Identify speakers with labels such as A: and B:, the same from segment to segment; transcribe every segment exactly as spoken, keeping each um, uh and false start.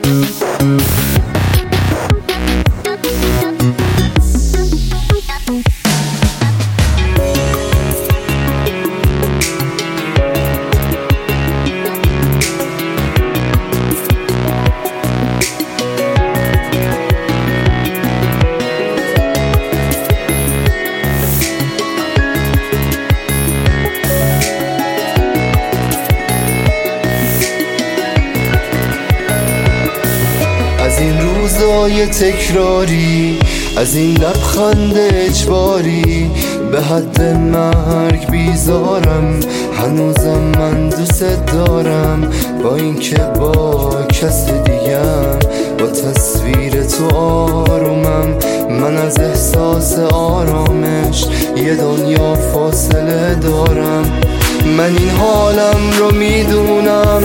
A: از این روزای تکراری، از این لبخند اجباری، به حد مرگ بیزارم. هنوزم من دوست دارم، با اینکه با کس دیگم. با تصویر تو آرومم، من از احساس آرامش یه دنیا فاصله دارم. من این حالم رو میدونم،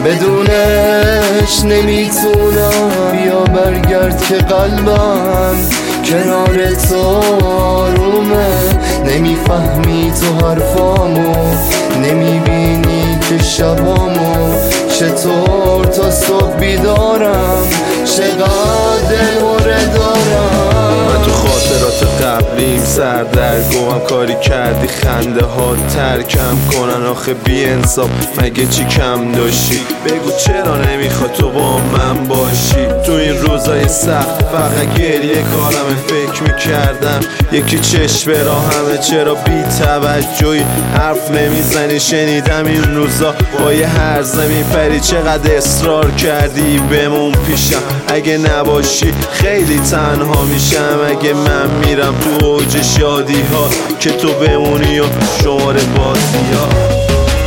A: بدونش نمیتونم. بیا برگرد که قلبم کنار تو آرومه. نمیفهمی تو حرفامو، نمیبینی که شبامو چطور تا صبح بیدارم. چقدر دلهره دارم.
B: من تو خاطرات قبلیم سردرگمم، کاری کردی خنده ها ترکم کنن. آخه بی انصاف مگه چی کم داشتی؟ بگو چرا نمیخواد تو با من باشی؟ تو این روزای سخت فقط گریه کارمه. فکر میکردم یکی چشم راهمه، چرا بی توجهی حرف نمیزنی؟ شنیدم این روزا با یه هرزه میپری. چقدر اصرار کردی بمون پیشم، اگه نباشی خیلی تنها میشم. اگه من میرم تو اوج شادی ها، که تو بمونی و شماره بازی ها.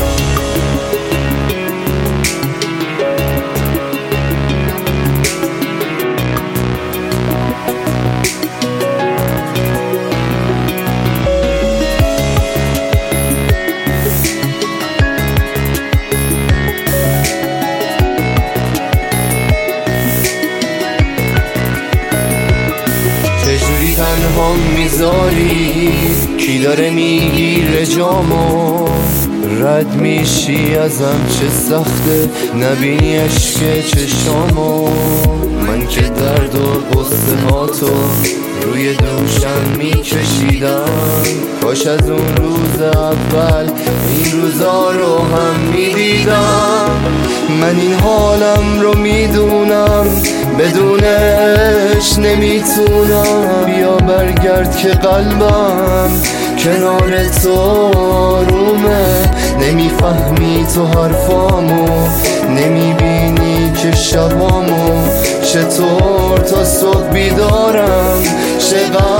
A: چجوری تنها میذاری؟ کی داره میگیره جامو؟ رد میشی ازم چه سخته، نبینی عشق چشامو. من که درد و قصه ها تو روی دوشم میکشیدم. کاش از اون روز اول این روزا رو هم میدیدم. من این حالم رو میدونم، بدونش نمیتونم. بیا برگرد که قلبم کنار تو آرومه. نمیفهمی تو حرفامو، نمیبینی که شبامو چطور تا صبح بیدارم. چقدر